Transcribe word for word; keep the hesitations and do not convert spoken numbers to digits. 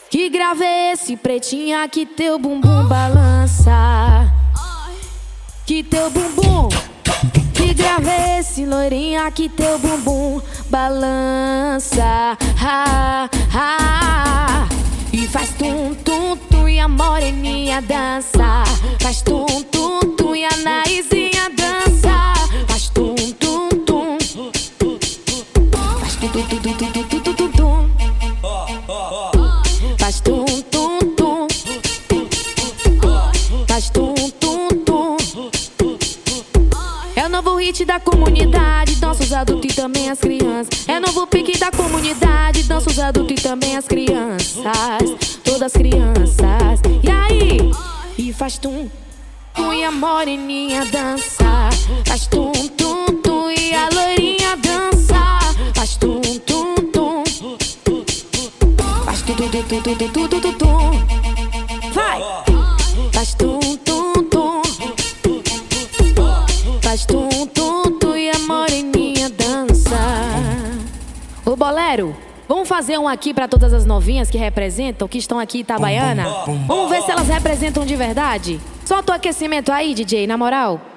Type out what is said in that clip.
Que grave é esse, pretinha, que teu bumbum balança? Que teu bumbum. Que grave é esse, loirinha, que teu bumbum balança? Ha, ha. E faz tum, tum, tum, e a moreninha dança. Faz tum, tum, tum, e a narizinha dança. Faz tum, tum, tum. Faz tum, tum, tum, tum, tum, tum, tum, tum, tum. Faz tum, tum, tum. Faz tum, tum, tum. É o novo hit da comunidade, dança os adultos e também as crianças. É o novo pique da comunidade, dança os adultos e também as crianças. Todas as crianças. E aí? E faz tum, tum, e a moreninha dança. Faz tum, tum, tum, e a loirinha dança. Faz tum, tum, tum. Faz tum, tum, tum, tum, tum, tum, tum, tum, tum. Vai! Faz tum, tum, tum. Faz tum, tum, tum, e a moreninha dança. Ô bolero, vamos fazer um aqui pra todas as novinhas que representam, que estão aqui em Itabaiana? Vamos ver se elas representam de verdade? Solta o aquecimento aí, D J, na moral.